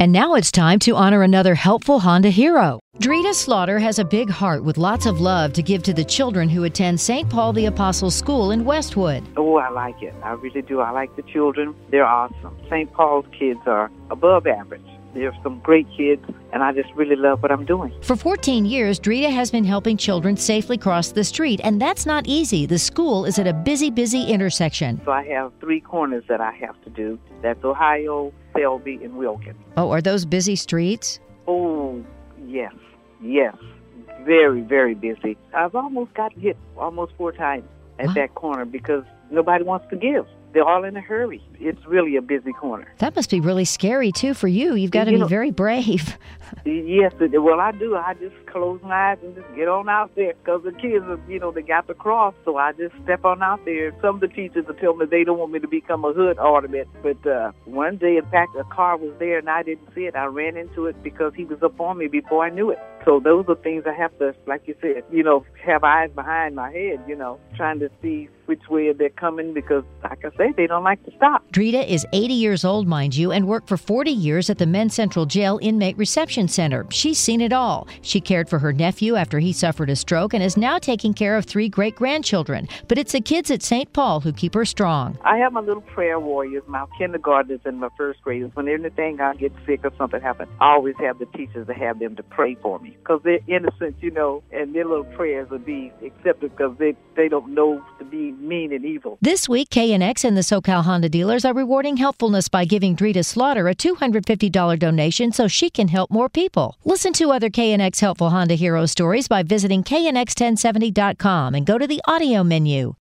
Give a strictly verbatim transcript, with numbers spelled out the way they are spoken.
And now it's time to honor another helpful Honda hero. Drita Slaughter has a big heart with lots of love to give to the children who attend Saint Paul the Apostle School in Westwood. Oh, I like it. I really do. I like the children. They're awesome. Saint Paul's kids are above average. There's some great kids, and I just really love what I'm doing. For fourteen years, Drita has been helping children safely cross the street, and that's not easy. The school is at a busy, busy intersection. So I have three corners that I have to do. That's Ohio, Selby, and Wilkins. Oh, are those busy streets? Oh, yes, yes. Very, very busy. I've almost got hit almost four times at What? that corner because nobody wants to give. They're all in a hurry. It's really a busy corner. That must be really scary, too, for you. You've got to You be know- very brave. Yes, it- well, I do. I just close my eyes and just get on out there because the kids, are, you know, they got the cross, so I just step on out there. Some of the teachers will tell me they don't want me to become a hood ornament, but uh, one day, in fact, a car was there and I didn't see it. I ran into it because he was up on me before I knew it. So those are things I have to, like you said, you know, have eyes behind my head, you know, trying to see which way they're coming because, like I say, they don't like to stop. Drita is eighty years old, mind you, and worked for forty years at the Men's Central Jail Inmate Reception Center. She's seen it all. She cared for her nephew after he suffered a stroke and is now taking care of three great-grandchildren. But it's the kids at Saint Paul who keep her strong. I have my little prayer warriors, my kindergartners and my first graders. When anything I get sick or something happens, I always have the teachers to have them to pray for me because they're innocent, you know, and their little prayers will be accepted because they, they don't know to be mean and evil. This week, K N X and the SoCal Honda dealers are rewarding helpfulness by giving Drita Slaughter a two hundred fifty dollars donation so she can help more people. Listen to other K N X helpful Honda hero stories by visiting K N X ten seventy dot com and go to the audio menu.